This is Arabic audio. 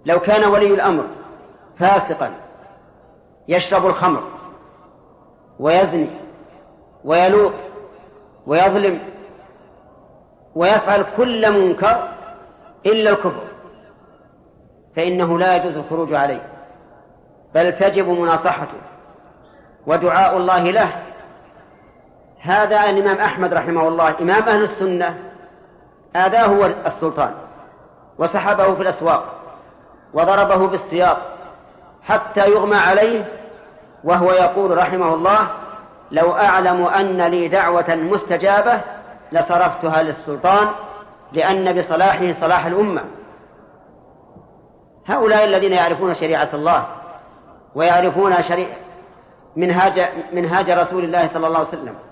لو كان ولي الأمر فاسقا يشرب الخمر ويزني ويلوط ويظلم ويفعل كل منكر إلا الكفر، فإنه لا يجوز الخروج عليه، بل تجب مناصحته ودعاء الله له. هذا الإمام أحمد رحمه الله إمام أهل السنة آذاه السلطان وسحبه في الأسواق وضربه بالسياط حتى يغمى عليه، وهو يقول رحمه الله: لو أعلم أن لي دعوة مستجابة لصرفتها للسلطان لأن بصلاحه صلاح الأمة. هؤلاء الذين يعرفون شريعة الله ويعرفون منهاج رسول الله صلى الله عليه وسلم